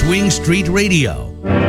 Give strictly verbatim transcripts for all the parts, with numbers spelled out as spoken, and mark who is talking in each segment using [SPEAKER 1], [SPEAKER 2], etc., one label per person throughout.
[SPEAKER 1] Swing Street Radio.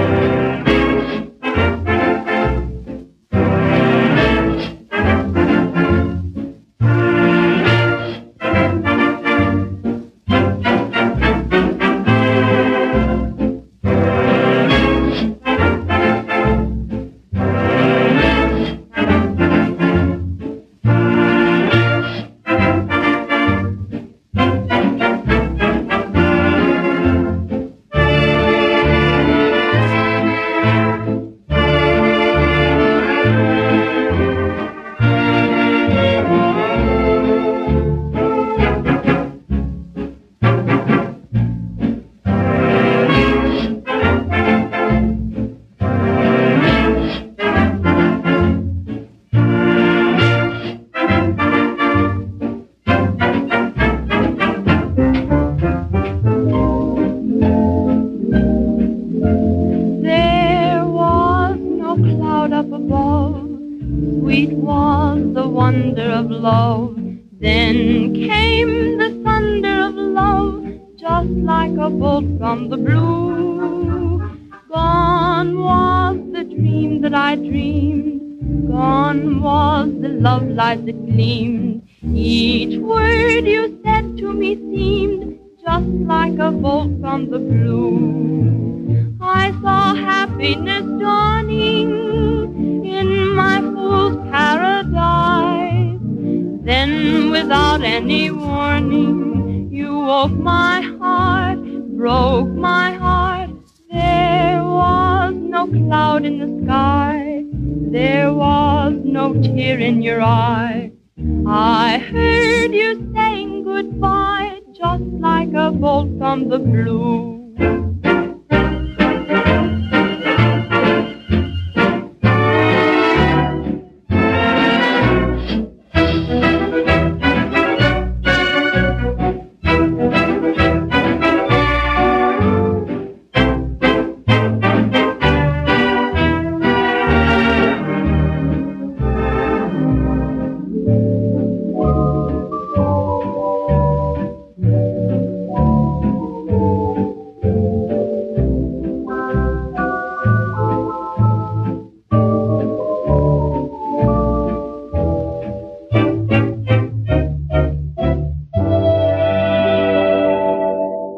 [SPEAKER 2] That gleamed. Each word you said to me seemed just like a bolt from the blue. I saw happiness dawning in my fool's paradise. Then without any warning, you woke my heart, broke my heart. There was no cloud in the sky. There was no tear in your eye. I heard you saying goodbye, just like a bolt from the blue.